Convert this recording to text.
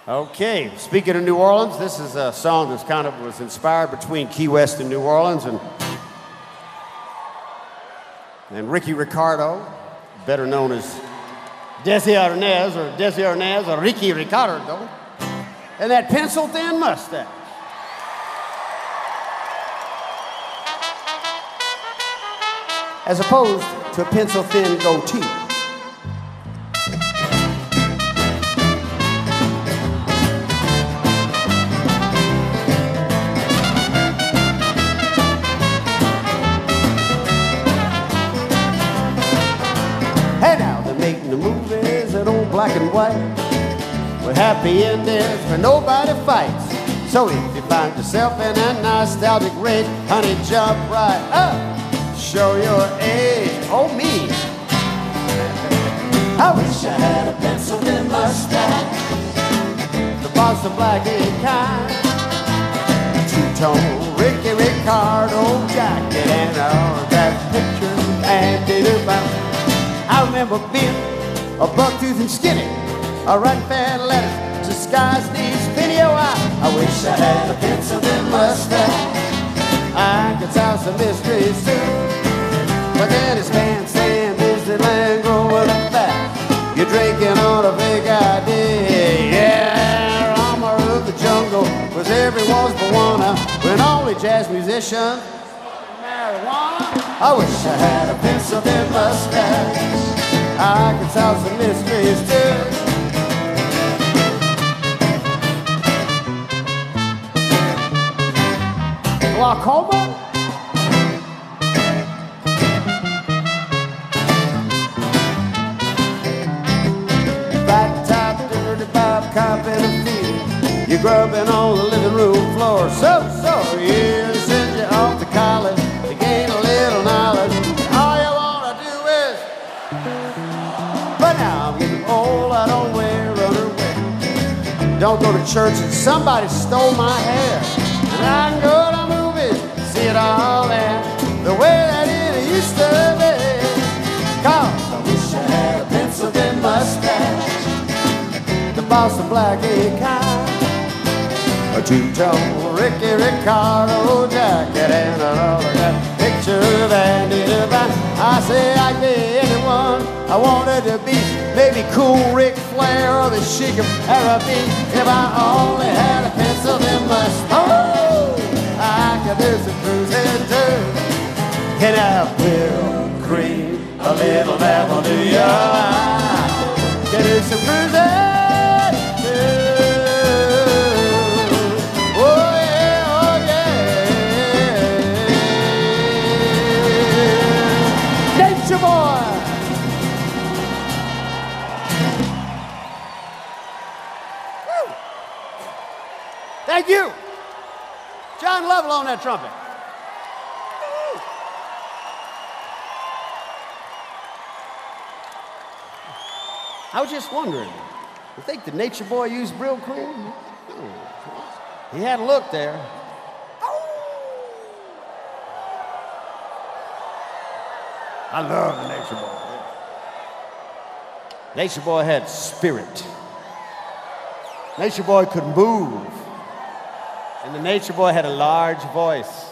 Okay, speaking of New Orleans, this is a song that's was inspired between Key West and New Orleans, and Ricky Ricardo, better known as Desi Arnaz or Ricky Ricardo, and that pencil-thin mustache. As opposed to a pencil-thin goatee. Hey now, they're making the movies that old black and white with happy endings where nobody fights. So if you find yourself in a nostalgic rage, honey, jump right up, show your age. Oh me, I wish I had a pencil-thin mustache, the Boston black ink kind, two-tone Ricky Ricardo jacket, and all that picture and did-a-bout. I remember being a buck-toothed and skinny, writing fan letters to skies needs video. I wish I had a pencil-thin mustache, I could solve some mysteries too. But then it's bandstand, Disneyland, growing up fast. You're drinking on a big idea. Yeah, Rama of the jungle was everyone's Bawana, when only jazz musicians marijuana. I wish I had a pencil-thin mustache, I could solve some mysteries too. Glaucoma? Fat top, dirty bob, cop in a field. You're grubbing on the living room floor. So years send you off to college to gain a little knowledge. All you wanna do is, but now I'm getting old, I don't wear underwear. Don't go to church and somebody stole my hair. And I can go to movies, see it all there, the way that it used to be. 'Cause I wish I had a pencil-thin mustache, the Boston black ink kind, a two-tone Ricky Ricardo jacket, and all of that picture of Andy Devine. I say I'd be anyone I wanted to be, maybe cool Ric Flair or the Sheik of Araby, if I only had a pencil-thin mustache. I could do some cruising too. Can I whip cream, a little dab on New York? Can do some cruising too. Oh yeah, oh yeah. Nature Boy. Woo. Thank you. John Lovell on that trumpet. I was just wondering, you think the Nature Boy used Brill cream? He had a look there. I love the Nature Boy. Nature Boy had spirit. Nature Boy could move. And the Nature Boy had a large voice.